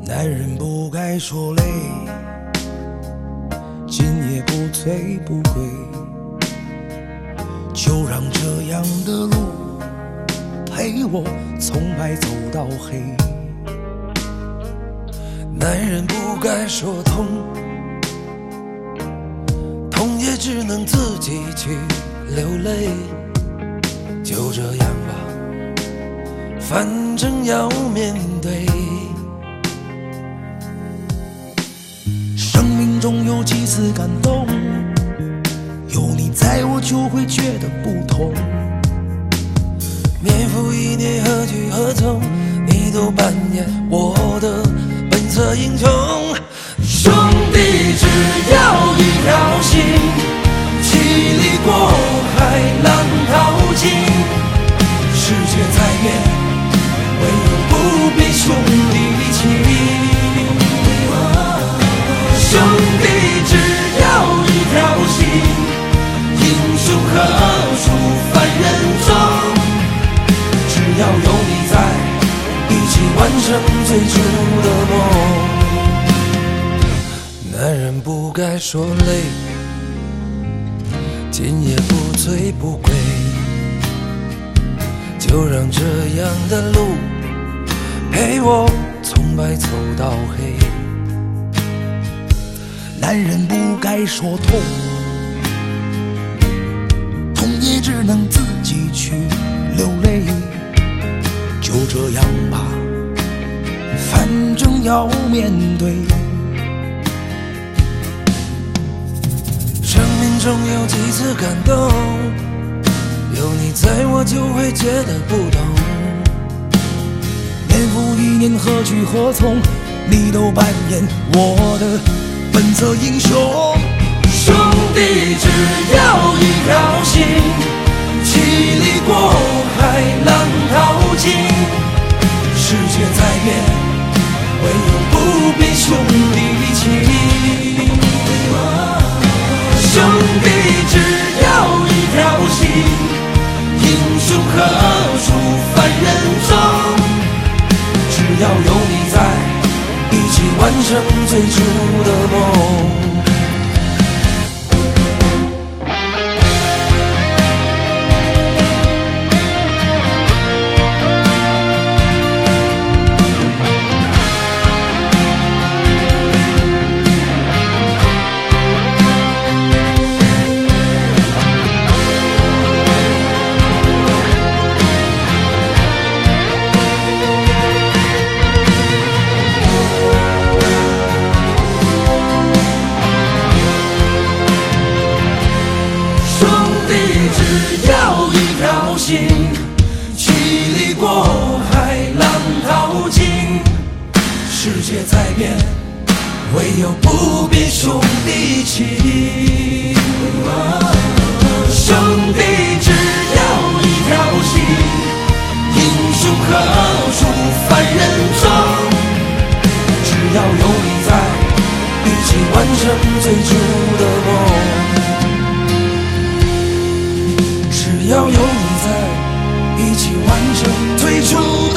男人不该说累，今夜不醉不归，就让这样的路陪我从白走到黑。男人不该说痛，痛也只能自己去流泪。就这样吧，反正要面对。生命中有几次感动，有你在我就会觉得不同。年复一年，何去何从，你都扮演我的本色英雄。兄弟只要一条心，千里过海，浪淘尽。世界在变，唯有不变兄弟情。兄弟只要一条心，英雄何处凡人中。只要有你在，一起完成最初的梦。男人不该说累，今夜不醉不归，就让这样的路陪我从白走到黑。男人不该说痛，痛也只能自己去流泪。就这样吧，反正要面对。生命中有几次感动，有你在我就会觉得不同。年复一年，何去何从，你都扮演我的本色英雄。兄弟只要一条心，千里过海，浪淘尽。世界在变，唯有不变兄弟情。兄弟只要一条心，英雄何处凡人中。只要有你在，一起完成最初的梦。千里过海，浪淘尽。世界在变，唯有不变兄弟情。兄弟只要一条心，英雄何处凡人中。只要有你在，一起完成最初的梦。只要有你在，一起完成最初